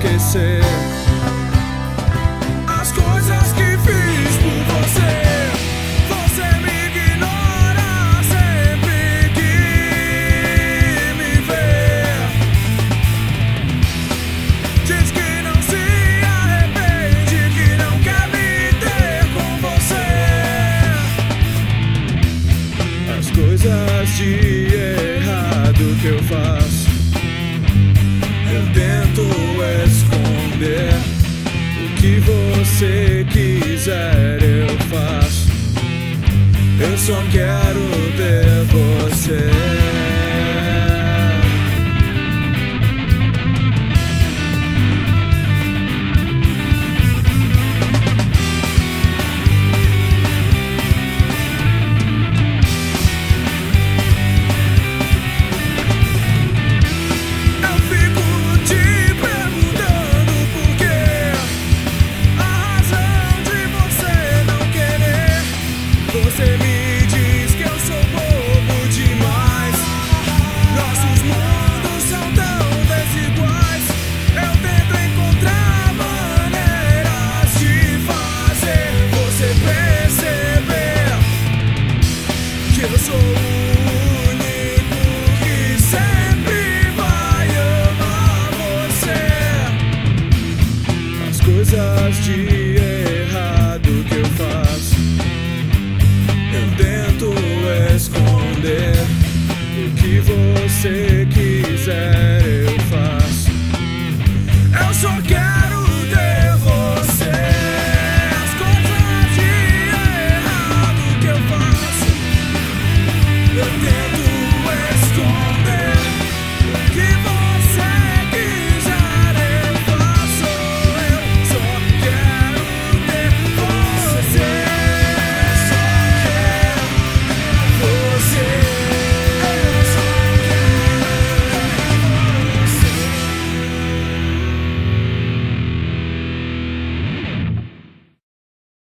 esquecer as coisas que fiz por você. Você me ignora sempre que me vê. Diz que não se arrepende, que não quer me ter com você. As coisas de errado que eu faço, eu tento esconder. O que você quiser eu faço. Eu só quero ter você. Você me diz que eu sou bobo demais. Nossos mundos são tão desiguais. Eu tento encontrar maneiras de fazer você perceber que eu sou o único que sempre vai amar você. As coisas de errado que eu faço, eu tento esconder. O que você quiser eu faço. Eu só quero